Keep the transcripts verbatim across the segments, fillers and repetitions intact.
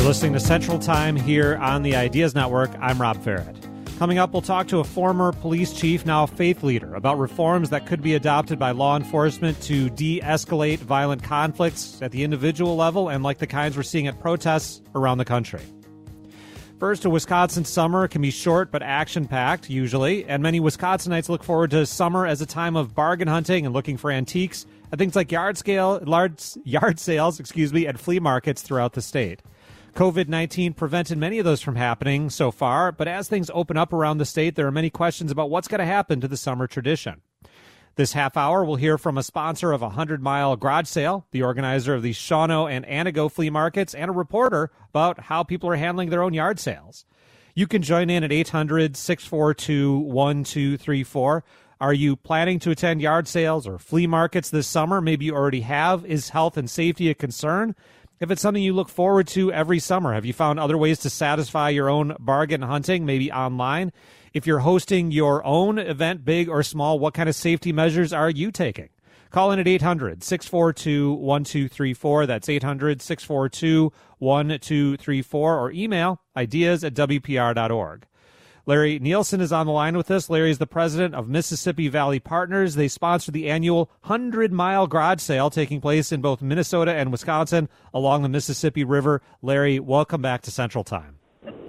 Listening to Central Time here on the Ideas Network. I'm Rob Farrett. Coming up, we'll talk to a former police chief, now a faith leader, about reforms that could be adopted by law enforcement to de-escalate violent conflicts at the individual level and like the kinds we're seeing at protests around the country. First, a Wisconsin summer can be short but action-packed, usually, and many Wisconsinites look forward to summer as a time of bargain hunting and looking for antiques at things like yard scale, large yard sales, excuse me, and flea markets throughout the state. covid nineteen prevented many of those from happening so far, but as things open up around the state, there are many questions about what's going to happen to the summer tradition. This half hour, we'll hear from a sponsor of a hundred-mile garage sale, the organizer of the Shawano and Anago flea markets, and a reporter about how people are handling their own yard sales. You can join in at eight hundred, six four two, one two three four. Are you planning to attend yard sales or flea markets this summer? Maybe you already have. Is health and safety a concern? If it's something you look forward to every summer, have you found other ways to satisfy your own bargain hunting, maybe online? If you're hosting your own event, big or small, what kind of safety measures are you taking? Call in at eight hundred, six four two, one two three four. That's eight hundred, six four two, one two three four. Or email ideas at w p r dot org. Larry Nielsen is on the line with us. Larry is the president of Mississippi Valley Partners. They sponsor the annual hundred-mile garage sale taking place in both Minnesota and Wisconsin along the Mississippi River. Larry, welcome back to Central Time.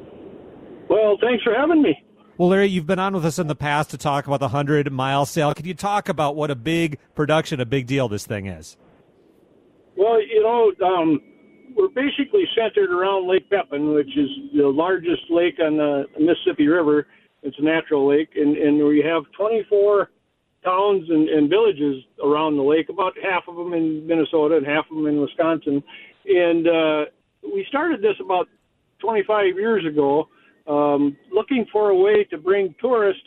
Well, thanks for having me. Well, Larry, you've been on with us in the past to talk about the hundred-mile sale. Can you talk about what a big production, a big deal this thing is? Well, you know, um, we're basically centered around Lake Pepin, which is the largest lake on the Mississippi River. It's a natural lake, and, and we have twenty-four towns and, and villages around the lake, about half of them in Minnesota and half of them in Wisconsin. And uh, we started this about twenty-five years ago, um, looking for a way to bring tourists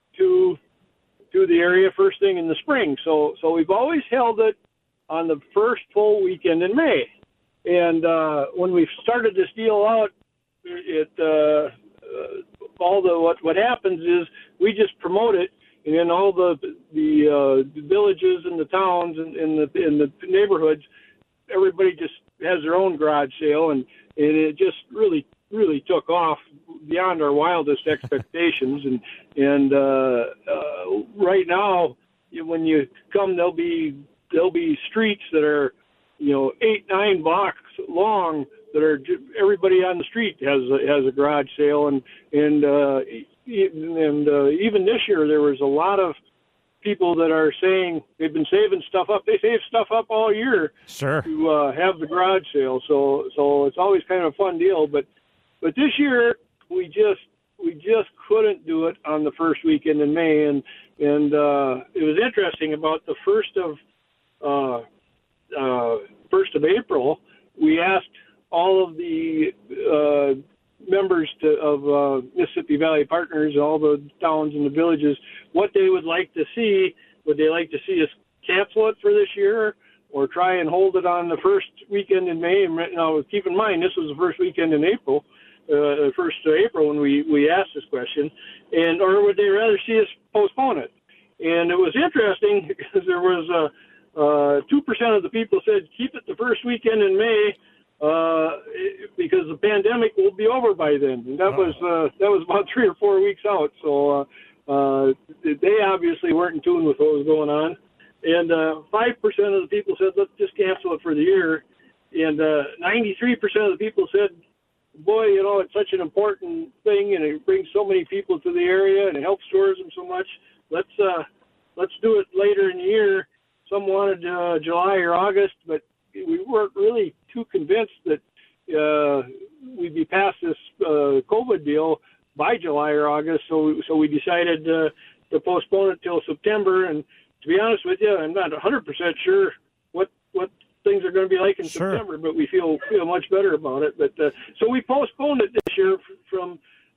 to to the area first thing in the spring. So, so we've always held it on the first full weekend in May. And uh, when we started this deal out, it uh, uh, all the what what happens is we just promote it, and in all the the, uh, the villages and the towns and in the in the neighborhoods, everybody just has their own garage sale, and, and it just really really took off beyond our wildest expectations. And and uh, uh, right now, when you come, there'll be there'll be streets that are, you know, eight, nine blocks long that are everybody on the street has a, has a garage sale. And, and, uh, and, uh, even this year, there was a lot of people that are saying they've been saving stuff up. They save stuff up all year sure. to, uh, have the garage sale. So, so it's always kind of a fun deal, but, but this year we just, we just couldn't do it on the first weekend in May. And, and, uh, it was interesting about the first of, uh, uh, first of April, we asked all of the uh, members to, of uh, Mississippi Valley Partners, all the towns and the villages, what they would like to see. Would they like to see us cancel it for this year or try and hold it on the first weekend in May? And now, keep in mind, this was the first weekend in April, uh, first of April when we, we asked this question. And or would they rather see us postpone it? And it was interesting because there was a Uh, two percent of the people said keep it the first weekend in May uh, because the pandemic will be over by then. And that oh. was uh, that was about three or four weeks out. So uh, uh, they obviously weren't in tune with what was going on. And uh, five percent of the people said let's just cancel it for the year. And uh, ninety-three percent of the people said, boy, you know, it's such an important thing and it brings so many people to the area and it helps tourism so much. Let's uh, let's do it later in the year. Some wanted uh, July or August, but we weren't really too convinced that uh, we'd be past this uh, COVID deal by July or August. So, so we decided uh, to postpone it till September. And to be honest with you, I'm not one hundred percent sure what what things are going to be like in sure. September, but we feel feel much better about it. But uh, so we postponed it this year from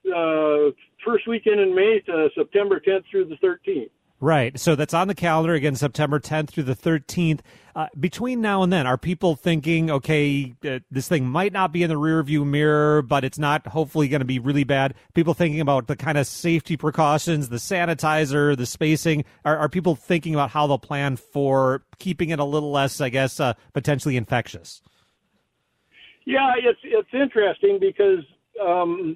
uh, first weekend in May to September tenth through the thirteenth. Right. So that's on the calendar, again, September tenth through the thirteenth. Uh, between now and then, are people thinking, okay, uh, this thing might not be in the rearview mirror, but it's not hopefully going to be really bad? People thinking about the kind of safety precautions, the sanitizer, the spacing. Are, are people thinking about how they'll plan for keeping it a little less, I guess, uh, potentially infectious? Yeah, it's it's interesting because um,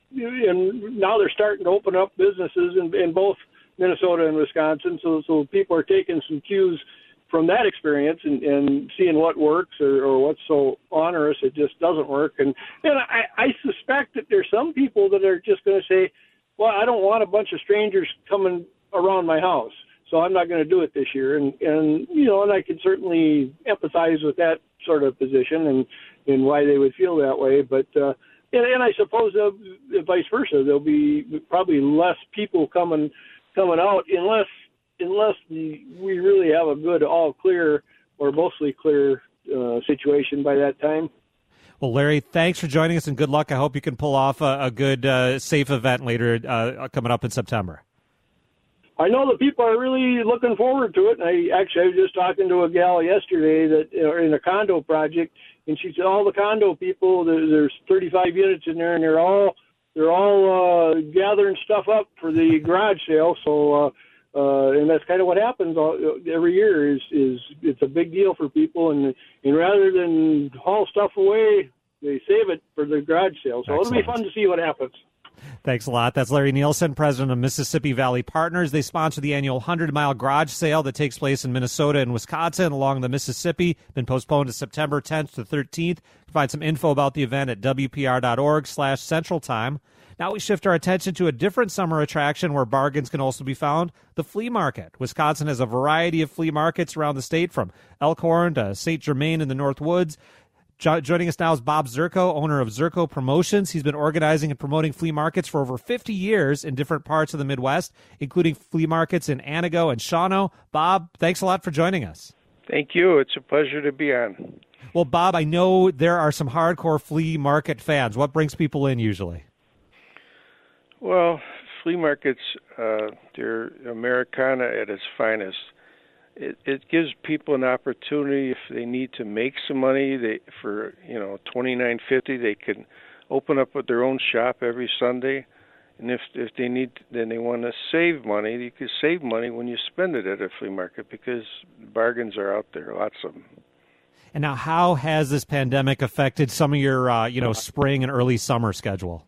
and now they're starting to open up businesses in, in both Minnesota and Wisconsin. So so people are taking some cues from that experience and, and seeing what works or, or what's so onerous it just doesn't work. And and I, I suspect that there's some people that are just going to say, well, I don't want a bunch of strangers coming around my house, so I'm not going to do it this year. And, and you know, and I can certainly empathize with that sort of position and, and why they would feel that way. But, uh, and, and I suppose uh, vice versa, there'll be probably less people coming coming out unless unless the, we really have a good all clear or mostly clear uh, situation by that time. Well, Larry, thanks for joining us and good luck. I hope you can pull off a, a good, uh, safe event later uh, coming up in September. I know the people are really looking forward to it. And I actually I was just talking to a gal yesterday that you know, in a condo project, and she said all the condo people, there, there's thirty-five units in there, and they're all they're all uh, gathering stuff up for the garage sale. So, uh, uh, and that's kind of what happens all, every year. Is is it's a big deal for people, and and rather than haul stuff away, they save it for the garage sale. So Excellent. It'll be fun to see what happens. Thanks a lot. That's Larry Nielsen, president of Mississippi Valley Partners. They sponsor the annual hundred-mile garage sale that takes place in Minnesota and Wisconsin along the Mississippi. Been postponed to September tenth to thirteenth. You can find some info about the event at W P R dot org slash Central Time. Now we shift our attention to a different summer attraction where bargains can also be found, the flea market. Wisconsin has a variety of flea markets around the state, from Elkhorn to Saint Germain in the North Woods. Jo- joining us now is Bob Zerko, owner of Zerko Promotions. He's been organizing and promoting flea markets for over fifty years in different parts of the Midwest, including flea markets in Antigo and Shawano. Bob, thanks a lot for joining us. Thank you. It's a pleasure to be on. Well, Bob, I know there are some hardcore flea market fans. What brings people in usually? Well, flea markets, uh, they're Americana at its finest. It, it gives people an opportunity if they need to make some money. They for you know twenty-nine fifty, they can open up with their own shop every Sunday, and if if they need, then they want to save money. You can save money when you spend it at a flea market because bargains are out there, lots of them. And now, how has this pandemic affected some of your uh, you know spring and early summer schedule?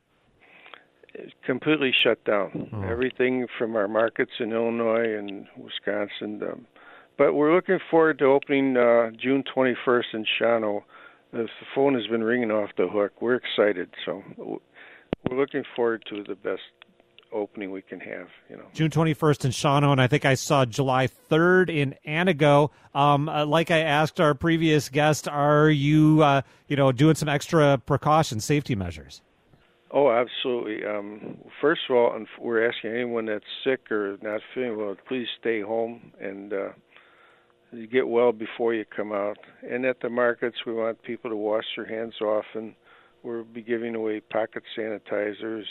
It's completely shut down. Oh. Everything from our markets in Illinois and Wisconsin. Um, But we're looking forward to opening uh, June twenty-first in Shawano. The phone has been ringing off the hook. We're excited, so we're looking forward to the best opening we can have. You know, June twenty-first in Shawano, and I think I saw July third in Antigo. Um, uh, like I asked our previous guest, are you uh, you know doing some extra precautions, safety measures? Oh, absolutely. Um, first of all, we're asking anyone that's sick or not feeling well, please stay home and. Uh, You get well before you come out. And at the markets, we want people to wash their hands often. We'll be giving away pocket sanitizers.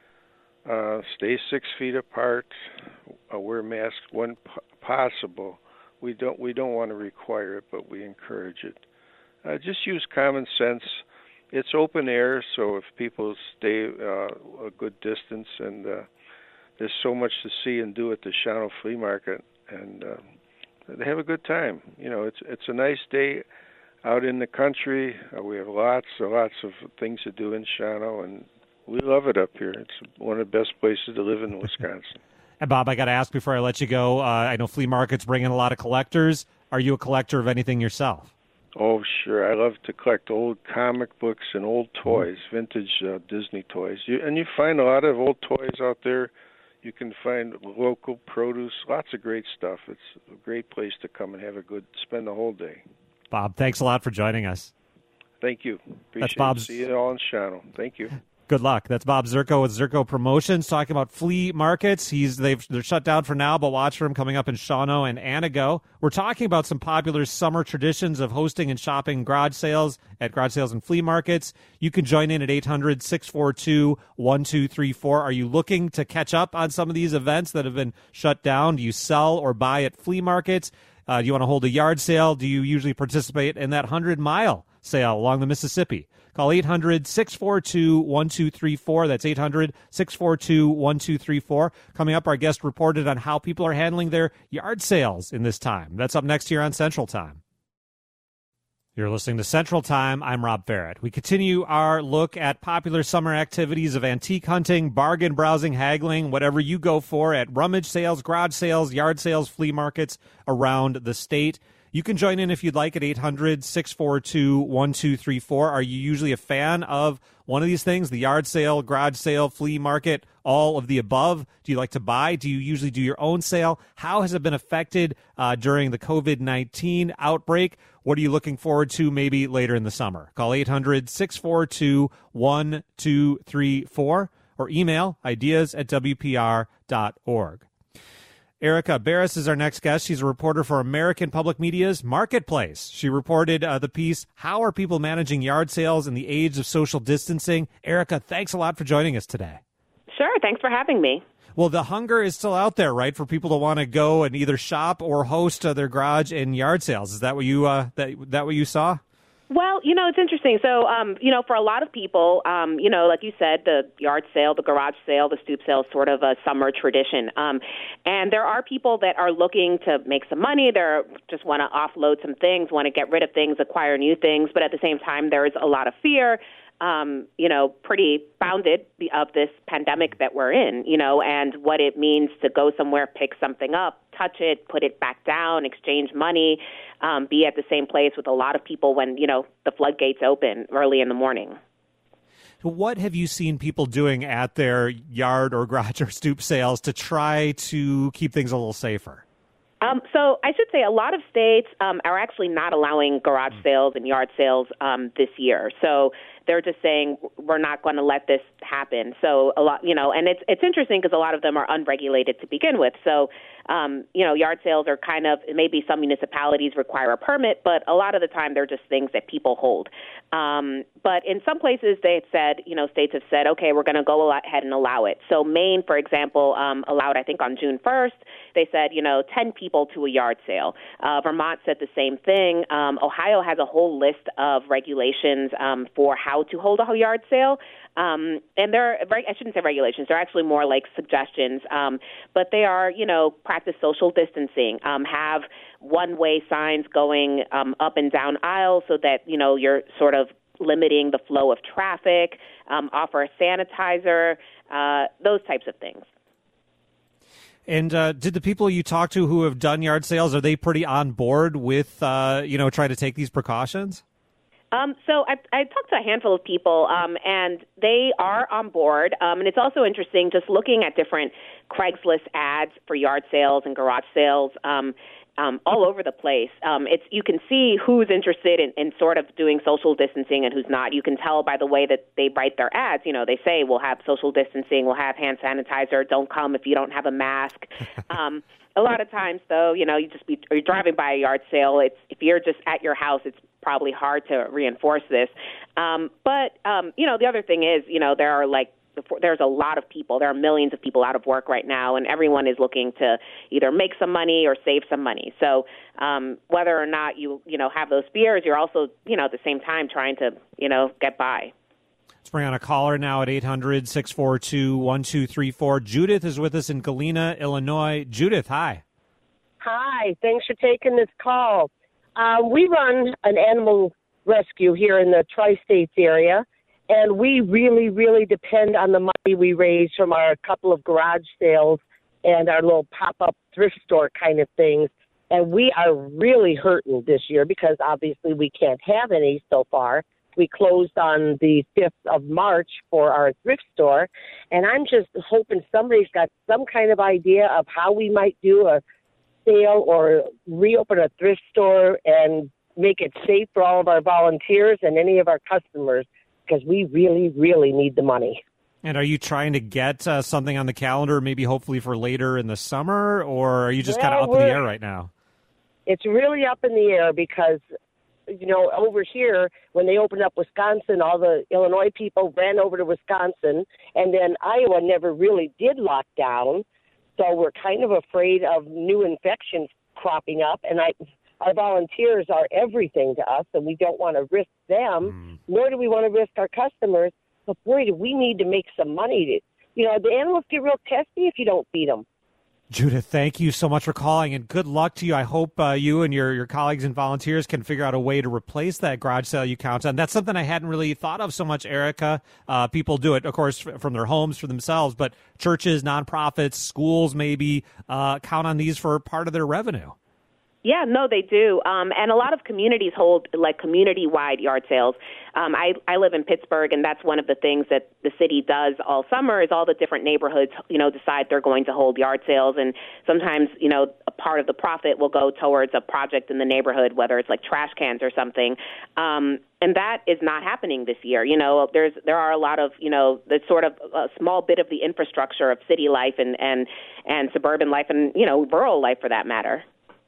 Uh, stay six feet apart. Uh, wear masks when p- possible. We don't we don't want to require it, but we encourage it. Uh, just use common sense. It's open air, so if people stay uh, a good distance, and uh, there's so much to see and do at the Shawano Flea Market, and uh, they have a good time. You know, it's it's a nice day out in the country. Uh, we have lots and lots of things to do in Shawano, and we love it up here. It's one of the best places to live in Wisconsin. And Bob, I got to ask before I let you go, uh, I know flea markets bring in a lot of collectors. Are you a collector of anything yourself? Oh, sure. I love to collect old comic books and old toys, vintage uh, Disney toys. You, and you find a lot of old toys out there. You can find local produce, lots of great stuff. It's a great place to come and have a good, spend the whole day. Bob, thanks a lot for joining us. Thank you. Appreciate That's Bob's... it. See you all in Shawano. Thank you. Good luck. That's Bob Zerko with Zerko Promotions talking about flea markets. He's they've they're shut down for now, but watch for him coming up in Shawano and Antigo. We're talking about some popular summer traditions of hosting and shopping garage sales at garage sales and flea markets. You can join in at eight hundred, six four two, one two three four. Are you looking to catch up on some of these events that have been shut down? Do you sell or buy at flea markets? Uh, do you want to hold a yard sale? Do you usually participate in that hundred-mile sale along the Mississippi? Call eight hundred, six four two, one two three four. That's eight hundred, six four two, one two three four. Coming up, our guest reported on how people are handling their yard sales in this time. That's up next here on Central Time. You're listening to Central Time. I'm Rob Barrett. We continue our look at popular summer activities of antique hunting, bargain browsing, haggling, whatever you go for at rummage sales, garage sales, yard sales, flea markets around the state. You can join in if you'd like at eight hundred, six four two, one two three four. Are you usually a fan of one of these things, the yard sale, garage sale, flea market, all of the above? Do you like to buy? Do you usually do your own sale? How has it been affected uh, during the covid nineteen outbreak? What are you looking forward to maybe later in the summer? Call eight hundred, six four two, one two three four or email ideas at w p r dot org. Erica Barris is our next guest. She's a reporter for American Public Media's Marketplace. She reported uh, the piece, How Are People Managing Yard Sales in the Age of Social Distancing? Erica, thanks a lot for joining us today. Sure. Thanks for having me. Well, the hunger is still out there, right, for people to want to go and either shop or host uh, their garage and yard sales. Is that what you uh, that that what you saw? Well, you know, it's interesting. So, um, you know, for a lot of people, um, you know, like you said, the yard sale, the garage sale, the stoop sale is sort of a summer tradition. Um, and there are people that are looking to make some money. They just want to offload some things, want to get rid of things, acquire new things. But at the same time, there is a lot of fear. Um, you know, pretty bounded of this pandemic that we're in, you know, and what it means to go somewhere, pick something up, touch it, put it back down, exchange money, um, be at the same place with a lot of people when, you know, the floodgates open early in the morning. What have you seen people doing at their yard or garage or stoop sales to try to keep things a little safer? Um, so I should say a lot of states um, are actually not allowing garage sales and yard sales um, this year. So they're just saying we're not going to let this happen. So a lot, you know, and it's it's interesting because a lot of them are unregulated to begin with. So, um, you know, yard sales are kind of, maybe some municipalities require a permit, but a lot of the time they're just things that people hold. Um, but in some places they said, you know, states have said, okay, we're going to go ahead and allow it. So Maine, for example, um, allowed, I think on June first, they said, you know, ten people to a yard sale. Uh, Vermont said the same thing. Um, Ohio has a whole list of regulations um, for how to hold a yard sale. Um, and they're, I shouldn't say regulations, they're actually more like suggestions, um, but they are, you know, practice social distancing, um, have one-way signs going um, up and down aisles so that, you know, you're sort of limiting the flow of traffic, um, offer a sanitizer, uh, those types of things. And uh, did the people you talk to who have done yard sales, are they pretty on board with, uh, you know, trying to take these precautions? Um, so I, I talked to a handful of people, um, and they are on board. Um, and it's also interesting just looking at different Craigslist ads for yard sales and garage sales um, um, all over the place. Um, it's you can see who's interested in, in sort of doing social distancing and who's not. You can tell by the way that they write their ads. You know, they say we'll have social distancing, we'll have hand sanitizer, don't come if you don't have a mask. Um, a lot of times, though, you know, you just be you're driving by a yard sale. It's if you're just at your house, it's probably hard to reinforce this. Um, but, um, you know, the other thing is, you know, there are like, there's a lot of people, there are millions of people out of work right now, and everyone is looking to either make some money or save some money. So um, whether or not you, you know, have those fears, you're also, you know, at the same time trying to, you know, get by. Let's bring on a caller now at eight hundred, six four two, one two three four. Judith is with us in Galena, Illinois. Judith, hi. Hi, thanks for taking this call. Um, we run an animal rescue here in the tri-states area, and we really, really depend on the money we raise from our couple of garage sales and our little pop-up thrift store kind of things. And we are really hurting this year because obviously we can't have any so far. We closed on the fifth of March for our thrift store, and I'm just hoping somebody's got some kind of idea of how we might do a sale or reopen a thrift store and make it safe for all of our volunteers and any of our customers, because we really, really need the money. And are you trying to get uh, something on the calendar, maybe hopefully for later in the summer, or are you just well, kind of up in the air right now? It's really up in the air because, you know, over here, when they opened up Wisconsin, all the Illinois people ran over to Wisconsin, and then Iowa never really did lock down. So we're kind of afraid of new infections cropping up, and I, our volunteers are everything to us, and we don't want to risk them, mm. nor do we want to risk our customers. But boy, do we need to make some money. To, you know, the animals get real testy if you don't feed them. Judith, thank you so much for calling, and good luck to you. I hope uh, you and your, your colleagues and volunteers can figure out a way to replace that garage sale you count on. That's something I hadn't really thought of so much, Erica. Uh, people do it, of course, from their homes for themselves, but churches, nonprofits, schools maybe uh, count on these for part of their revenue. Yeah, no, they do. Um, and a lot of communities hold like community-wide yard sales. Um, I, I live in Pittsburgh, and that's one of the things that the city does all summer is all the different neighborhoods, you know, decide they're going to hold yard sales. And sometimes, you know, a part of the profit will go towards a project in the neighborhood, whether it's like trash cans or something. Um, and that is not happening this year. You know, there's there are a lot of, you know, the sort of a small bit of the infrastructure of city life and, and, and suburban life and, you know, rural life for that matter.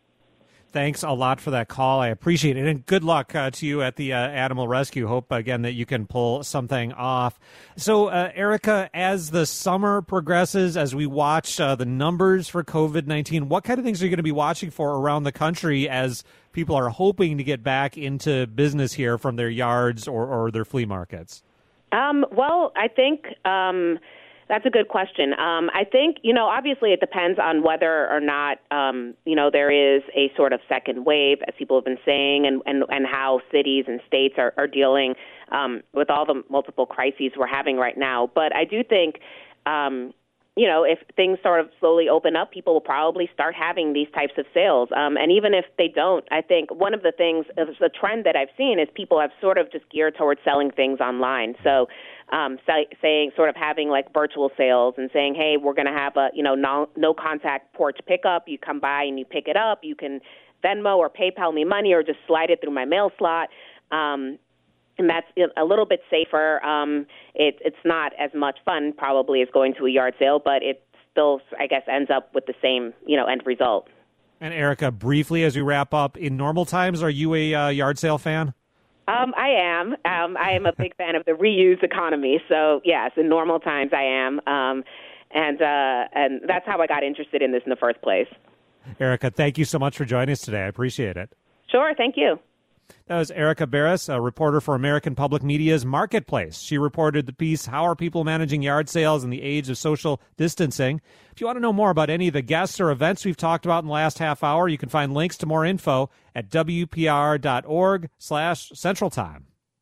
Thanks a lot for that call. I appreciate it. And good luck uh, to you at the uh, animal rescue. Hope, again, that you can pull something off. So, uh, Erica, as the summer progresses, as we watch uh, the numbers for COVID nineteen, what kind of things are you going to be watching for around the country as people are hoping to get back into business here from their yards or, or their flea markets? Um, well, I think... Um That's a good question. Um, I think, you know, obviously it depends on whether or not, um, you know, there is a sort of second wave, as people have been saying, and, and, and how cities and states are, are dealing um, with all the multiple crises we're having right now. But I do think, um, you know, if things sort of slowly open up, people will probably start having these types of sales. Um, and even if they don't, I think one of the things, the trend that I've seen is people have sort of just geared towards selling things online. So um, say, saying sort of having like virtual sales and saying, hey, we're going to have a, you know, no, no contact porch pickup. You come by and you pick it up. You can Venmo or PayPal me money or just slide it through my mail slot. Um, And that's a little bit safer. Um, it, it's not as much fun probably as going to a yard sale, but it still, I guess, ends up with the same, you know, end result. And Erica, briefly as we wrap up, in normal times, are you a uh, yard sale fan? Um, I am. Um, I am a big fan of the reuse economy. So, yes, in normal times I am. Um, and uh, and that's how I got interested in this in the first place. Erica, thank you so much for joining us today. I appreciate it. Sure. Thank you. That was Erica Barris, a reporter for American Public Media's Marketplace. She reported the piece, How Are People Managing Yard Sales in the Age of Social Distancing? If you want to know more about any of the guests or events we've talked about in the last half hour, you can find links to more info at W P R dot org slash Central Time.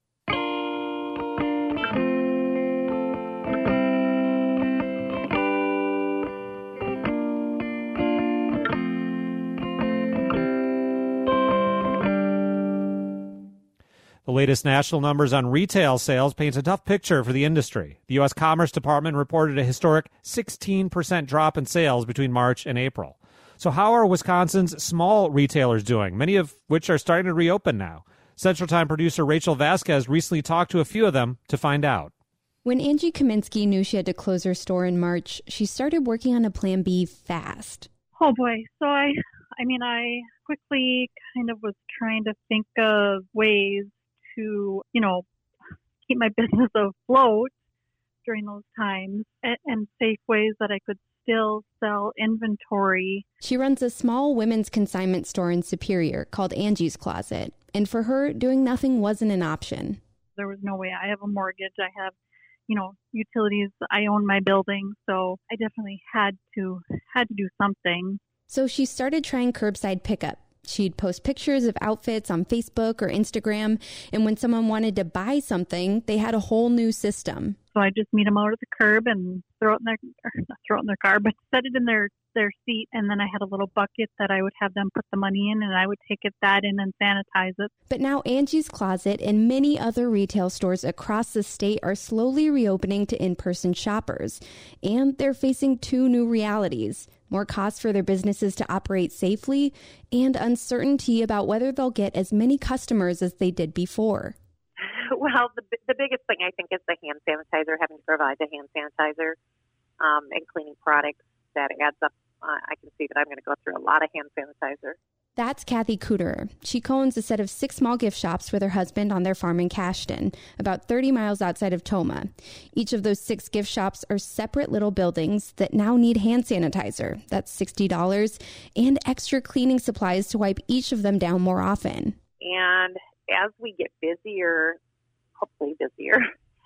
The latest national numbers on retail sales paints a tough picture for the industry. The U S Commerce Department reported a historic sixteen percent drop in sales between March and April. So how are Wisconsin's small retailers doing, many of which are starting to reopen now? Central Time producer Rachel Vasquez recently talked to a few of them to find out. When Angie Kaminsky knew she had to close her store in March, she started working on a plan B fast. Oh, boy. So I, I mean, I quickly kind of was trying to think of ways to, you know, keep my business afloat during those times and, and safe ways that I could still sell inventory. She runs a small women's consignment store in Superior called Angie's Closet. And for her, doing nothing wasn't an option. There was no way. I have a mortgage. I have, you know, utilities. I own my building. So I definitely had to, had to do something. So she started trying curbside pickup. She'd post pictures of outfits on Facebook or Instagram, and when someone wanted to buy something, they had a whole new system. So I just meet them out at the curb and throw it in their, or not throw it in their car, but set it in their, their seat, and then I had a little bucket that I would have them put the money in, and I would take it that in and sanitize it. But now Angie's Closet and many other retail stores across the state are slowly reopening to in-person shoppers, and they're facing two new realities. More costs for their businesses to operate safely, and uncertainty about whether they'll get as many customers as they did before. Well, the the biggest thing I think is the hand sanitizer, having to provide the hand sanitizer um, and cleaning products. That adds up. Uh, I can see that I'm going to go through a lot of hand sanitizer. That's Kathy Cooterer. She co-owns a set of six small gift shops with her husband on their farm in Cashton, about thirty miles outside of Tomah. Each of those six gift shops are separate little buildings that now need hand sanitizer. That's sixty dollars, and extra cleaning supplies to wipe each of them down more often. And as we get busier, hopefully busier,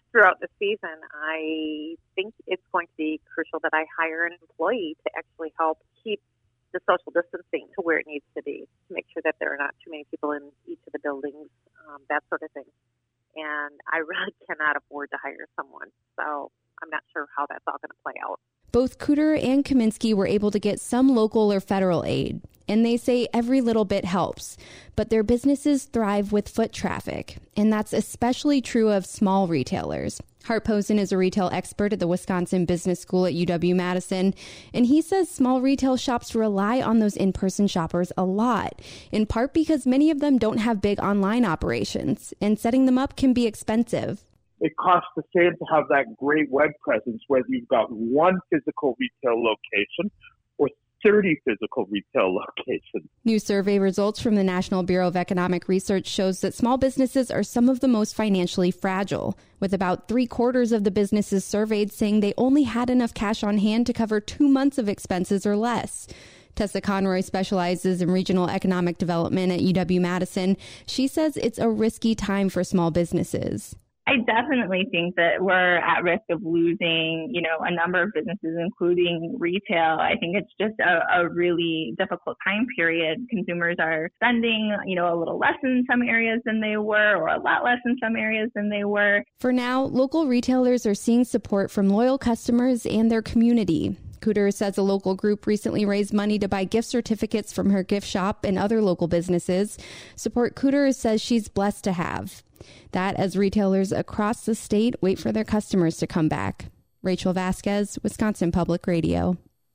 throughout the season, I think it's going to be crucial that I hire an employee to actually help keep the social distancing to where it needs to be, to make sure that there are not too many people in each of the buildings, um, that sort of thing. And I really cannot afford to hire someone, so I'm not sure how that's all going to play out. Both Cooter and Kaminsky were able to get some local or federal aid, and they say every little bit helps. But their businesses thrive with foot traffic, and that's especially true of small retailers. Hart Posen is a retail expert at the Wisconsin Business School at U W-Madison, and he says small retail shops rely on those in-person shoppers a lot, in part because many of them don't have big online operations, and setting them up can be expensive. It costs the same to have that great web presence, whether you've got one physical retail location or thirty physical retail locations. New survey results from the National Bureau of Economic Research shows that small businesses are some of the most financially fragile, with about three quarters of the businesses surveyed saying they only had enough cash on hand to cover two months of expenses or less. Tessa Conroy specializes in regional economic development at U W-Madison. She says it's a risky time for small businesses. I definitely think that we're at risk of losing, you know, a number of businesses, including retail. I think it's just a, a really difficult time period. Consumers are spending, you know, a little less in some areas than they were, or a lot less in some areas than they were. For now, local retailers are seeing support from loyal customers and their community. Cooter says a local group recently raised money to buy gift certificates from her gift shop and other local businesses. Support Cooter says she's blessed to have. That as retailers across the state wait for their customers to come back. Rachel Vasquez, Wisconsin Public Radio.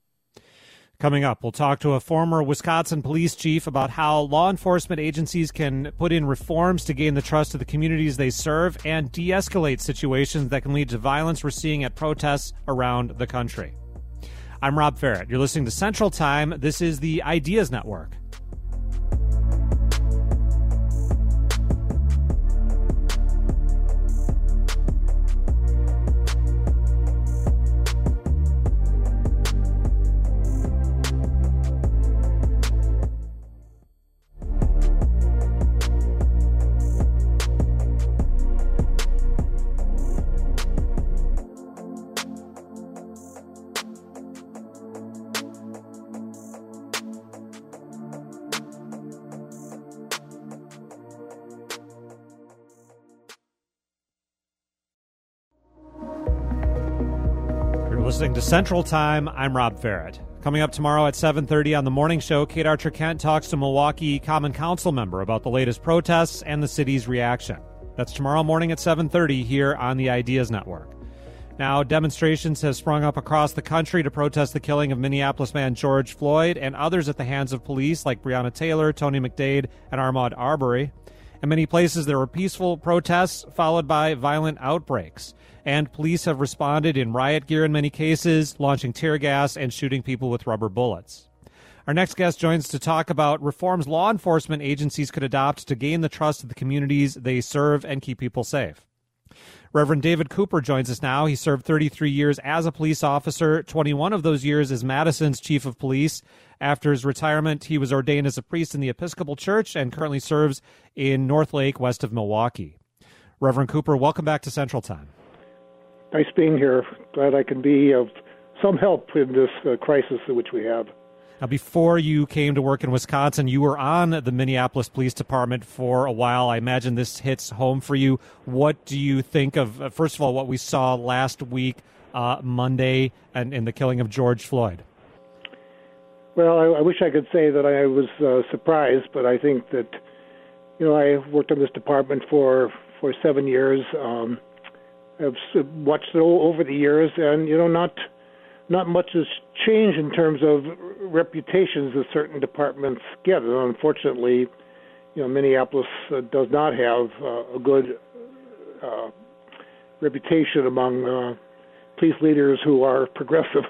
Coming up, we'll talk to a former Wisconsin police chief about how law enforcement agencies can put in reforms to gain the trust of the communities they serve and de-escalate situations that can lead to violence we're seeing at protests around the country. I'm Rob Ferret. You're listening to Central Time. This is the Ideas Network. Listening to Central Time, I'm Rob Ferret. Coming up tomorrow at seven thirty on the morning show, Kate Archer-Kent talks to Milwaukee Common Council member about the latest protests and the city's reaction. That's tomorrow morning at seven thirty here on the Ideas Network. Now, demonstrations have sprung up across the country to protest the killing of Minneapolis man George Floyd and others at the hands of police like Breonna Taylor, Tony McDade, and Ahmaud Arbery. In many places, there were peaceful protests followed by violent outbreaks. And police have responded in riot gear in many cases, launching tear gas and shooting people with rubber bullets. Our next guest joins to talk about reforms law enforcement agencies could adopt to gain the trust of the communities they serve and keep people safe. Reverend David Cooper joins us now. He served thirty-three years as a police officer, twenty-one of those years as Madison's chief of police. After his retirement, he was ordained as a priest in the Episcopal Church and currently serves in North Lake, west of Milwaukee. Reverend Cooper, welcome back to Central Time. Nice being here. Glad I can be of some help in this uh, crisis in which we have. Now, before you came to work in Wisconsin, you were on the Minneapolis Police Department for a while. I imagine this hits home for you. What do you think of, uh, first of all, what we saw last week, uh, Monday, and in the killing of George Floyd? Well, I, I wish I could say that I was uh, surprised, but I think that, you know, I worked in this department for, for seven years. Um, I've watched it all over the years, and, you know, not not much has changed in terms of reputations that certain departments get. And unfortunately, you know, Minneapolis uh, does not have uh, a good uh, reputation among uh, police leaders who are progressive.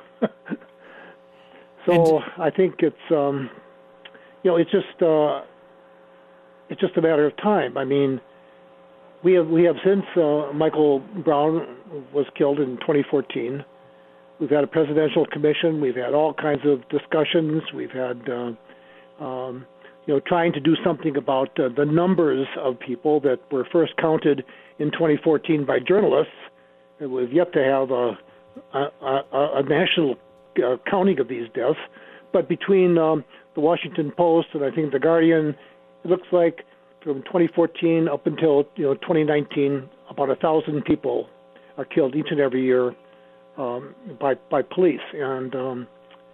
So and, I think it's, um, you know, it's just uh, it's just a matter of time. I mean, we have we have since uh, Michael Brown was killed in twenty fourteen. We've had a presidential commission. We've had all kinds of discussions. We've had, uh, um, you know, trying to do something about uh, the numbers of people that were first counted in twenty fourteen by journalists We've yet to have a, a, a, a national uh, counting of these deaths. But between um, the Washington Post and I think the Guardian, it looks like from twenty fourteen up until you know twenty nineteen, about a thousand people are killed each and every year um, by by police. And um,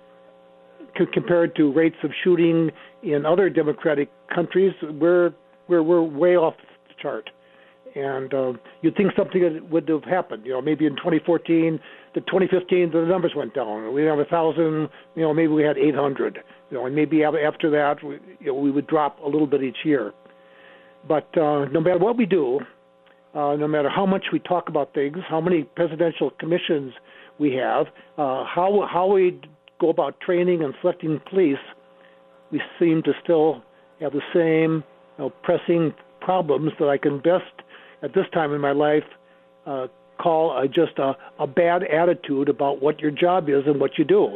c- compared to rates of shooting in other democratic countries, we're we're we're way off the chart. And uh, you'd think something would have happened. You know, maybe in twenty fourteen, the twenty fifteen, the numbers went down. We have a thousand. You know, maybe we had eight hundred. You know, and maybe after that, we, you know, we would drop a little bit each year. But uh, no matter what we do, uh, no matter how much we talk about things, how many presidential commissions we have, uh, how how we go about training and selecting police, we seem to still have the same you know, pressing problems that I can best, at this time in my life, uh, call a, just a, a bad attitude about what your job is and what you do.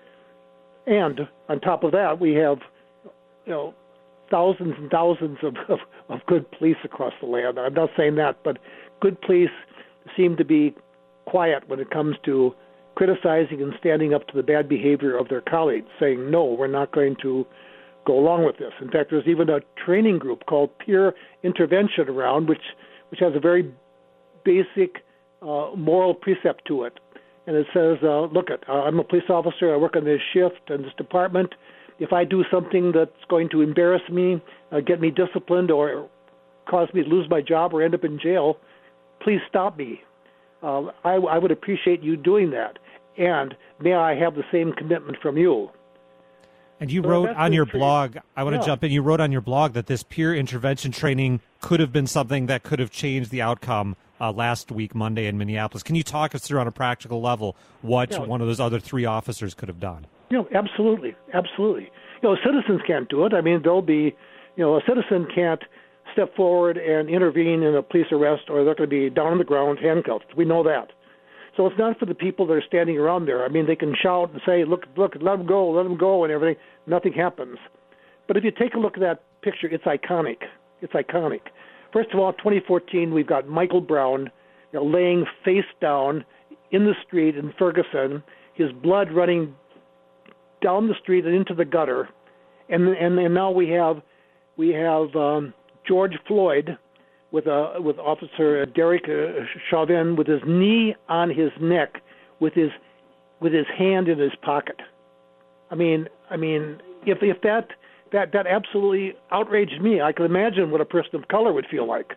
And on top of that, we have, you know, thousands and thousands of, of, of good police across the land. I'm not saying that, but good police seem to be quiet when it comes to criticizing and standing up to the bad behavior of their colleagues, saying, no, we're not going to go along with this. In fact, there's even a training group called Peer Intervention around, which which has a very basic uh, moral precept to it. And it says, uh, look, it, uh, I'm a police officer, I work on this shift and this department. If I do something that's going to embarrass me, uh, get me disciplined, or cause me to lose my job or end up in jail, please stop me. Uh, I, I would appreciate you doing that. And may I have the same commitment from you? And you so wrote on your true. blog, I want yeah. to jump in, you wrote on your blog that this peer intervention training could have been something that could have changed the outcome uh, last week, Monday, in Minneapolis. Can you talk us through on a practical level what yeah. one of those other three officers could have done? You know, absolutely, absolutely. You know, citizens can't do it. I mean, there'll be, you know, a citizen can't step forward and intervene in a police arrest, or they're going to be down on the ground, handcuffed. We know that. So it's not for the people that are standing around there. I mean, they can shout and say, look, look, let them go, let them go, and everything. Nothing happens. But if you take a look at that picture, it's iconic. It's iconic. First of all, twenty fourteen, we've got Michael Brown, you know, laying face down in the street in Ferguson, his blood running down the street and into the gutter. And and, and now we have we have um, George Floyd with a with Officer Derek uh, Chauvin with his knee on his neck, with his with his hand in his pocket. I mean, I mean, if if that that that absolutely outraged me, I can imagine what a person of color would feel like.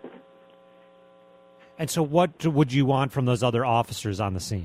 And so, what would you want from those other officers on the scene?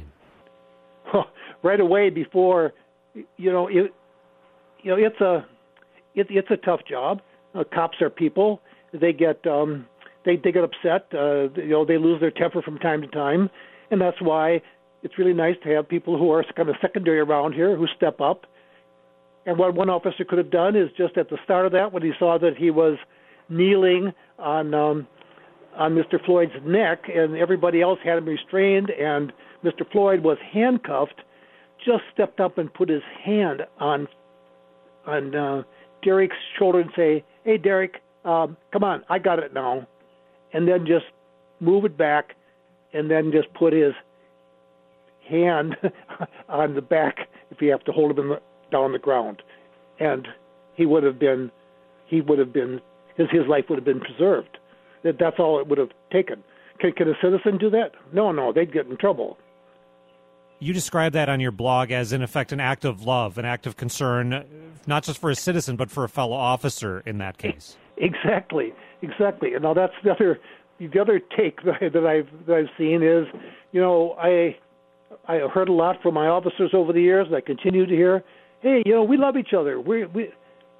Right away, before you know, it, you know, it's a it, it's a tough job. Uh, cops are people. They get um, they they get upset. Uh, you know, they lose their temper from time to time, and that's why it's really nice to have people who are kind of secondary around here who step up. And what one officer could have done is just at the start of that, when he saw that he was kneeling on um, on Mister Floyd's neck, and everybody else had him restrained, and Mister Floyd was handcuffed, just stepped up and put his hand on on uh, Derek's shoulder and say, "Hey, Derek, um, come on, I got it now," and then just move it back, and then just put his hand on the back if you have to hold him in the, down on the ground, and he would have been, he would have been, his his life would have been preserved. That that's all it would have taken. Can, can a citizen do that? No, no, they'd get in trouble. You describe that on your blog as, in effect, an act of love, an act of concern, not just for a citizen, but for a fellow officer in that case. Exactly, exactly. And now that's the other, the other take that I've that I've seen is, you know, I I heard a lot from my officers over the years, and I continue to hear, hey, you know, we love each other. We we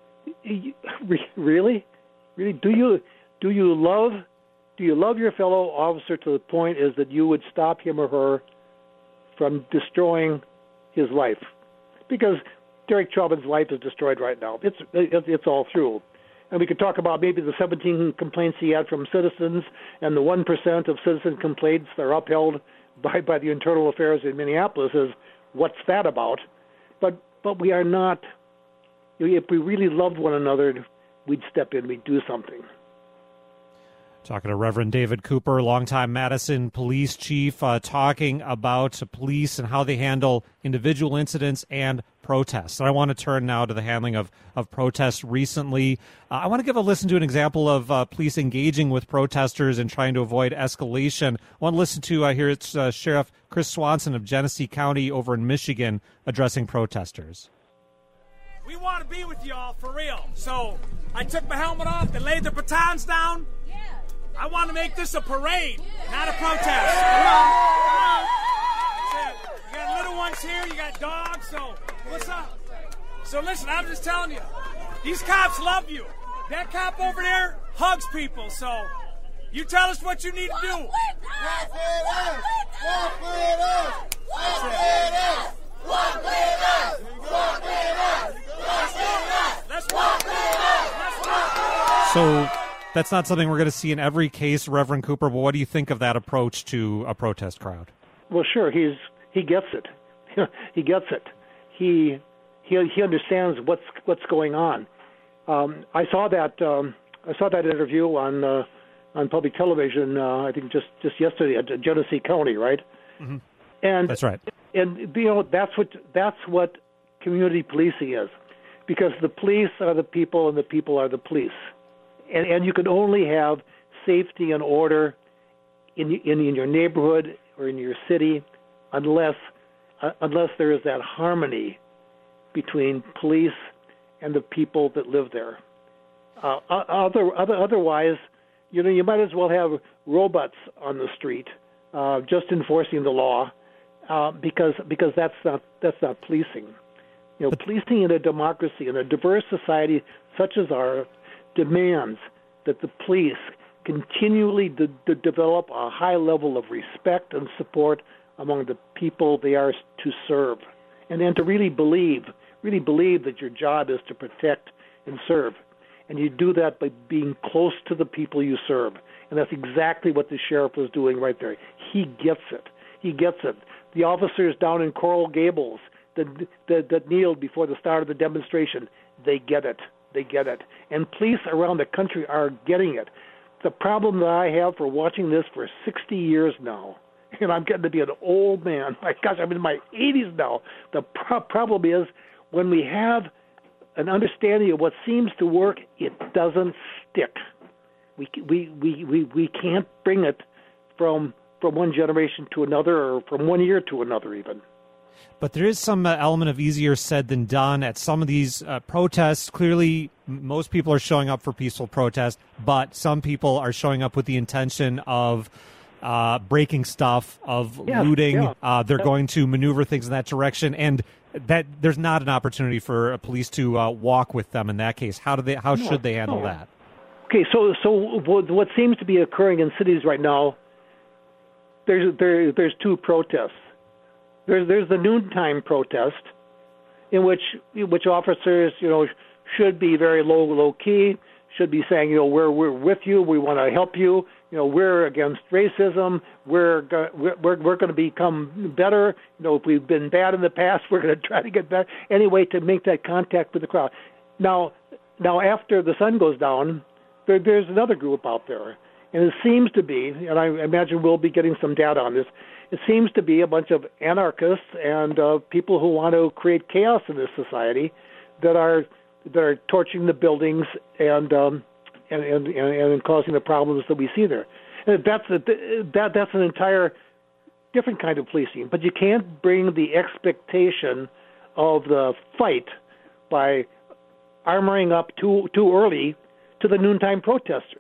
really, really, do you do you love do you love your fellow officer to the point is that you would stop him or her from destroying his life? Because Derek Chauvin's life is destroyed right now. It's it's all through. And we could talk about maybe the seventeen complaints he had from citizens and the one percent of citizen complaints that are upheld by, by the internal affairs in Minneapolis is, what's that about? But but we are not, if we really loved one another, we'd step in, we'd do something. Talking to Reverend David Cooper, longtime Madison police chief, uh, talking about police and how they handle individual incidents and protests. And I want to turn now to the handling of, of protests recently. Uh, I want to give a listen to an example of uh, police engaging with protesters and trying to avoid escalation. I want to listen to, uh, here it's uh, Sheriff Chris Swanson of Genesee County over in Michigan addressing protesters. We want to be with y'all for real. So I took my helmet off and laid the batons down. I want to make this a parade, not a protest. Come on, come on. You got little ones here, you got dogs, so what's up? So listen, I'm just telling you, these cops love you. That cop over there hugs people, so you tell us what you need to do. Walk with us! Walk with us! Walk with us! Walk with us! Walk with us! Walk with us! Let's walk with us! Let's walk with us! So that's not something we're going to see in every case, Reverend Cooper, but what do you think of that approach to a protest crowd? Well, sure, he's he gets it. he gets it. He he he understands what's what's going on. Um, I saw that um, I saw that interview on uh, on public television. Uh, I think just, just yesterday at Genesee County, right? Mm-hmm. And that's right. And you know that's what that's what community policing is, because the police are the people and the people are the police. And, and you can only have safety and order in, in in your neighborhood or in your city unless uh, unless there is that harmony between police and the people that live there. Uh, other, other otherwise, you know, you might as well have robots on the street uh, just enforcing the law uh, because because that's not that's not policing. You know, policing in a democracy, in a diverse society such as ours, demands that the police continually de- de- develop a high level of respect and support among the people they are to serve, and then to really believe, really believe that your job is to protect and serve. And you do that by being close to the people you serve. And that's exactly what the sheriff was doing right there. He gets it. He gets it. The officers down in Coral Gables that, that, that kneeled before the start of the demonstration, they get it. They get it. And police around the country are getting it. The problem that I have for watching this for sixty years now, and I'm getting to be an old man. My gosh, I'm in my eighties now. The pro- problem is when we have an understanding of what seems to work, it doesn't stick. We we we we, we can't bring it from from one generation to another, or from one year to another even. But there is some uh, element of easier said than done at some of these uh, protests. Clearly, m- most people are showing up for peaceful protest, but some people are showing up with the intention of uh, breaking stuff, of yeah, looting. Yeah. Uh, they're yeah. going to maneuver things in that direction, and that there's not an opportunity for uh, police to uh, walk with them in that case. How do they? How no, should they handle no. that? Okay, so so what, what seems to be occurring in cities right now? There's there there's two protests. There's there's the noontime protest, in which which officers you know should be very low low key, should be saying you know we're we're with you, we want to help you, you know we're against racism, we're go- we're we're going to become better. You know if we've been bad in the past, we're going to try to get better. Anyway, to make that contact with the crowd. Now now after the sun goes down, there, there's another group out there, and it seems to be, and I imagine we'll be getting some data on this. It seems to be a bunch of anarchists and uh, people who want to create chaos in this society that are that are torching the buildings and um, and, and, and and causing the problems that we see there. And that's a, that that's an entire different kind of policing. But you can't bring the expectation of the fight by armoring up too too early to the noontime protesters.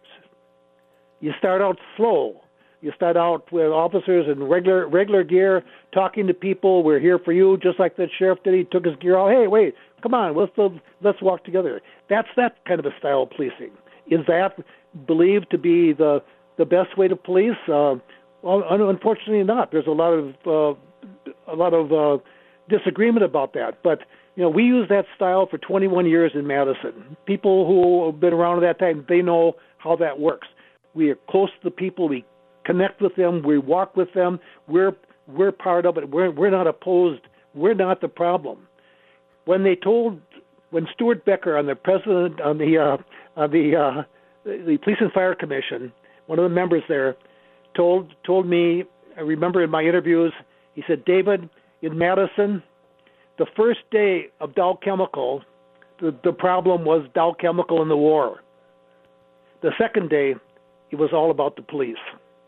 You start out slow. You start out with officers in regular regular gear, talking to people. We're here for you, just like that sheriff did. He took his gear off. Hey, wait, come on, let's let's walk together. That's that kind of a style of policing. Is that believed to be the the best way to police? Uh, well, unfortunately, not. There's a lot of uh, a lot of uh, disagreement about that. But you know, we use that style for twenty-one years in Madison. People who have been around at that time, they know how that works. We are close to the people. We connect with them. We walk with them. We're we're part of it. We're we're not opposed. We're not the problem. When they told, when Stuart Becker, on the president on the uh, on the uh, the Police and Fire Commission, one of the members there, told told me, I remember in my interviews, he said, David, in Madison, the first day of Dow Chemical, the, the problem was Dow Chemical in the war. The second day, it was all about the police.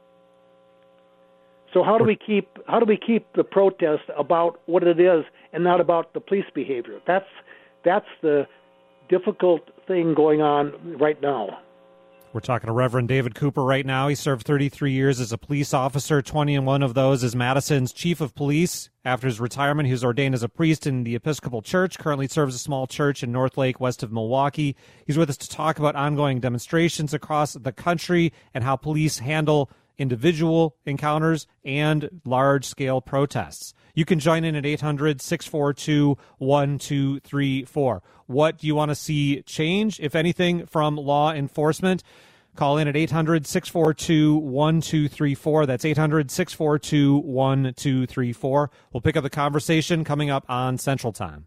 So how do we keep how do we keep the protest about what it is and not about the police behavior? That's that's the difficult thing going on right now. We're talking to Reverend David Cooper right now. He served thirty-three years as a police officer, twenty-one of those as Madison's chief of police. After his retirement, he was ordained as a priest in the Episcopal Church, currently serves a small church in North Lake, west of Milwaukee. He's with us to talk about ongoing demonstrations across the country and how police handle individual encounters and large-scale protests. You can join in at eight hundred, six four two, one two three four. What do you want to see change, if anything, from law enforcement? Call in at eight hundred, six four two, one two three four. That's eight hundred, six four two, one two three four. We'll pick up the conversation coming up on Central Time.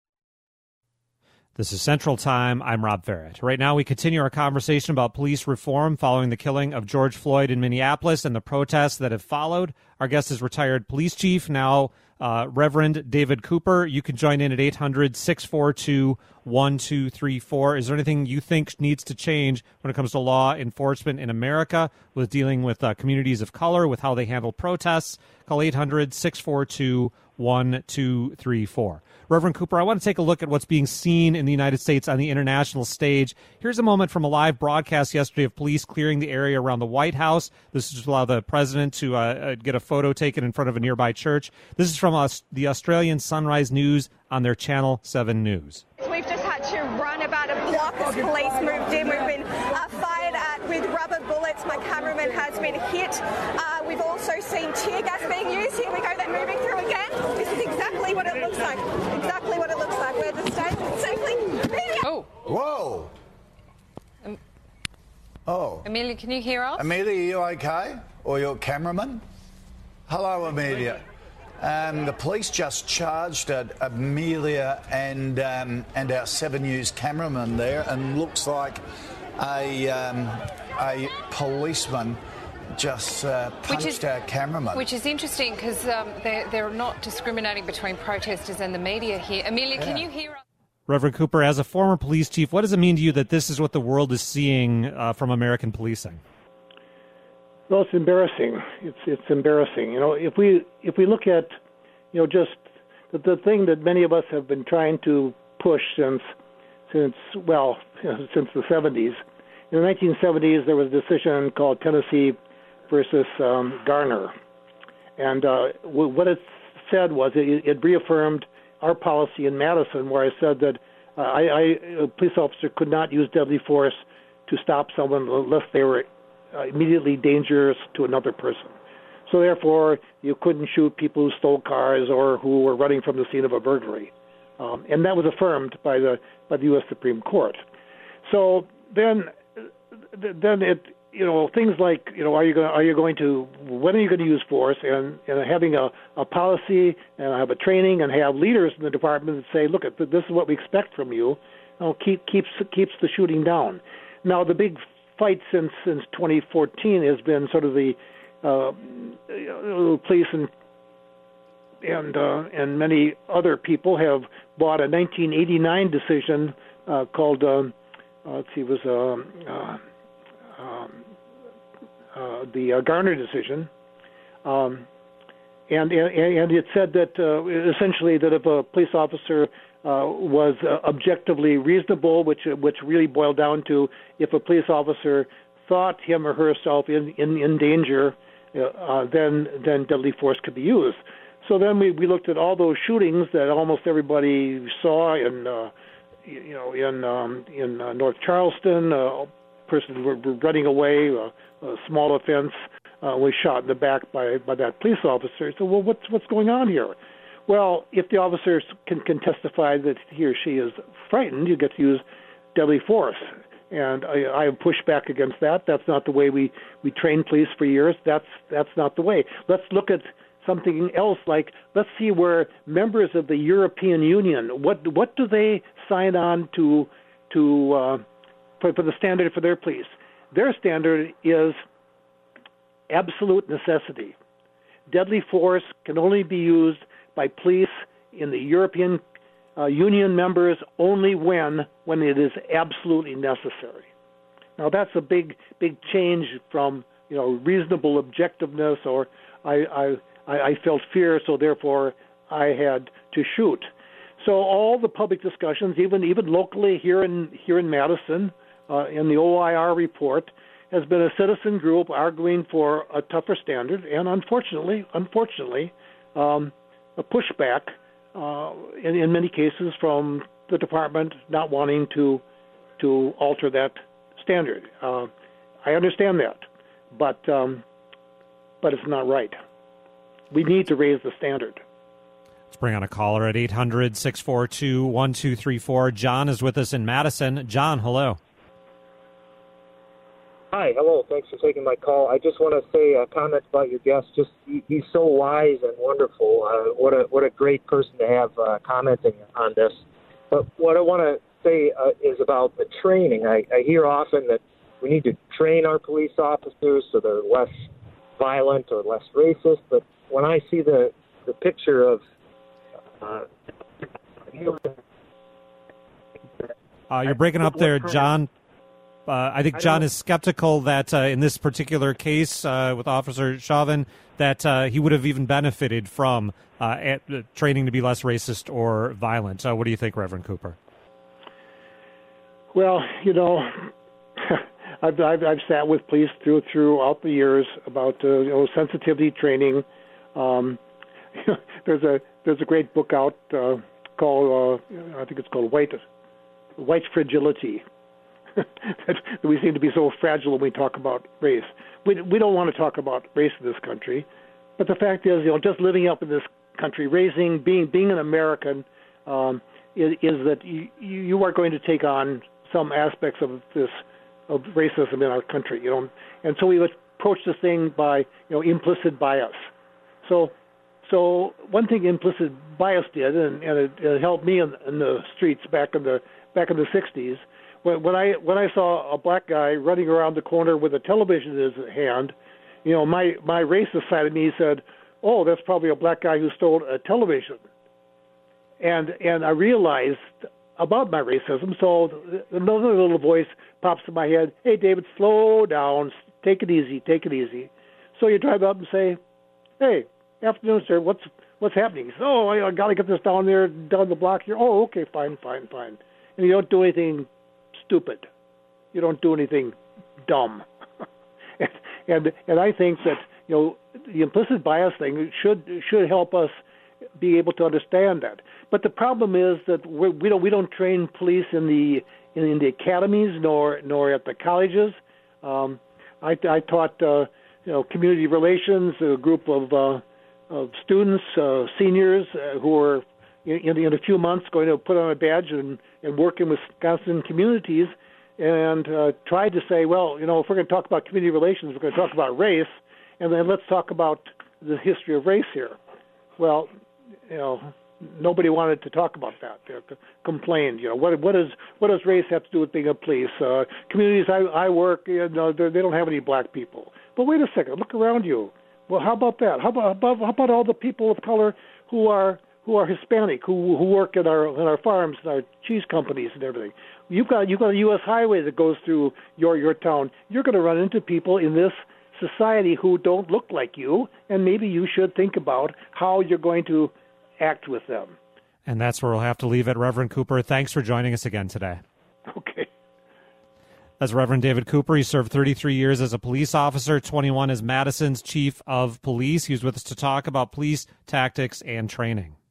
This is Central Time. I'm Rob Ferret. Right now, we continue our conversation about police reform following the killing of George Floyd in Minneapolis and the protests that have followed. Our guest is retired police chief, now uh, Reverend David Cooper. You can join in at eight hundred, six four two, one two three four. Is there anything you think needs to change when it comes to law enforcement in America with dealing with uh, communities of color, with how they handle protests? Call eight hundred, six four two, one two three four. Reverend Cooper, I want to take a look at what's being seen in the United States on the international stage. Here's a moment from a live broadcast yesterday of police clearing the area around the White House. This is to allow the president to uh, get a photo taken in front of a nearby church. This is from us, the Australian Sunrise News on their Channel seven News. We've just had to run about a block as police moved in. We've been uh, fired at with rubber bullets. My cameraman has been hit. Uh, we've also seen tear gas being used. Here we go, they're moving through again. This is exactly what it looks like. Exactly what it looks like. We're the state safely. Media. Oh. Whoa. Um, oh. Amelia, can you hear us? Amelia, are you okay? Or your cameraman? Hello, Amelia. Um, the police just charged at Amelia and um, and our seven News cameraman there, and looks like a um, a policeman just uh, punched is, our cameraman. Which is interesting because um, they're, they're not discriminating between protesters and the media here. Amelia, yeah. Can you hear us? Reverend Cooper, as a former police chief, what does it mean to you that this is what the world is seeing uh, from American policing? Well, it's embarrassing. It's it's embarrassing. You know, if we if we look at, you know, just the, the thing that many of us have been trying to push since since well you know, since the seventies. In the nineteen seventies, there was a decision called Tennessee versus um, Garner, and uh, w- what it said was it, it reaffirmed our policy in Madison, where I said that uh, I, I, a police officer could not use deadly force to stop someone unless they were uh, immediately dangerous to another person. So therefore, you couldn't shoot people who stole cars or who were running from the scene of a burglary, um, and that was affirmed by the by the U S Supreme Court. So then, then it. You know, things like, you know, are you going are you going to when are you going to use force, and, and having a, a policy and have a training and have leaders in the department that say, look, this is what we expect from you. You know, keep keeps keeps the shooting down. Now, the big fight since since twenty fourteen has been sort of the uh, police and and uh, and many other people have bought a nineteen eighty-nine decision uh, called uh, uh, let's see, it was. Uh, uh, Um, uh, the uh, Garner decision, um, and, and and it said that uh, essentially that if a police officer uh, was uh, objectively reasonable, which which really boiled down to if a police officer thought him or herself in in, in danger, uh, then then deadly force could be used. So then we, we looked at all those shootings that almost everybody saw in uh, you know in um, in uh, North Charleston. Uh, person were running away, a, a small offense, uh, was shot in the back by, by that police officer. So, well, what's what's going on here? Well, if the officer can, can testify that he or she is frightened, you get to use deadly force. And I, I have pushed back against that. That's not the way we, we train police for years. That's that's not the way. Let's look at something else, like let's see where members of the European Union, what what do they sign on to to uh, For, for the standard for their police. Their standard is absolute necessity. Deadly force can only be used by police in the European uh, Union members only when when it is absolutely necessary. Now that's a big big change from you know reasonable objectiveness or I I, I felt fear so therefore I had to shoot. So all the public discussions, even even locally here in here in Madison, uh, in the O I R report, has been a citizen group arguing for a tougher standard, and unfortunately, unfortunately, um, a pushback uh, in, in many cases from the department not wanting to to alter that standard. Uh, I understand that, but um, but it's not right. We need to raise the standard. Let's bring on a caller at eight hundred, six four two, one two three four. John is with us in Madison. John, hello. Hi, hello. Thanks for taking my call. I just want to say a comment about your guest. Just he, he's so wise and wonderful. Uh, what a what a great person to have uh, commenting on this. But what I want to say uh, is about the training. I, I hear often that we need to train our police officers so they're less violent or less racist. But when I see the the picture of uh, uh, you're breaking up there, John. Uh, I think John is skeptical that uh, in this particular case uh, with Officer Chauvin that uh, he would have even benefited from uh, at, uh, training to be less racist or violent. Uh, what do you think, Reverend Cooper? Well, you know, I've, I've I've sat with police through throughout the years about uh, you know sensitivity training. Um, there's a there's a great book out uh, called uh, I think it's called White White Fragility. We seem to be so fragile when we talk about race. We we don't want to talk about race in this country, but the fact is, you know, just living up in this country, raising, being being an American, um, is, is that you you are going to take on some aspects of this of racism in our country, you know, and so we approach this thing by you know implicit bias. So so one thing implicit bias did, and, and it, it helped me in, in the streets back in the back in the sixties. When I when I saw a black guy running around the corner with a television in his hand, you know, my, my racist side of me said, "Oh, that's probably a black guy who stole a television." And and I realized about my racism. So another little voice pops in my head, "Hey, David, slow down, take it easy, take it easy." So you drive up and say, "Hey, afternoon, sir, what's what's happening?" He says, "Oh, I, I got to get this down there, down the block here." "Oh, okay, fine, fine, fine." And you don't do anything stupid. You don't do anything dumb. and, and and I think that you know the implicit bias thing should should help us be able to understand that. But the problem is that we're, we don't we don't train police in the in, in the academies nor nor at the colleges. Um, I, I taught uh, you know community relations, a group of uh, of students, uh, seniors uh, who are in, in a few months going to put on a badge and, and work in Wisconsin communities, and uh, tried to say, well, you know, if we're going to talk about community relations, we're going to talk about race, and then let's talk about the history of race here. Well, you know, nobody wanted to talk about that. They complained, you know, what what is what does race have to do with being a police? Uh, communities I, I work, you know, they don't have any black people. But wait a second, look around you. Well, how about that? How about, how about all the people of color who are who are Hispanic, who who work in our in our farms and our cheese companies and everything? You've got you've got a U S highway that goes through your your town. You're going to run into people in this society who don't look like you, and maybe you should think about how you're going to act with them. And that's where we'll have to leave it. Reverend Cooper, thanks for joining us again today. Okay. That's Reverend David Cooper. He served thirty-three years as a police officer, twenty-one as Madison's chief of police. He was with us to talk about police tactics and training.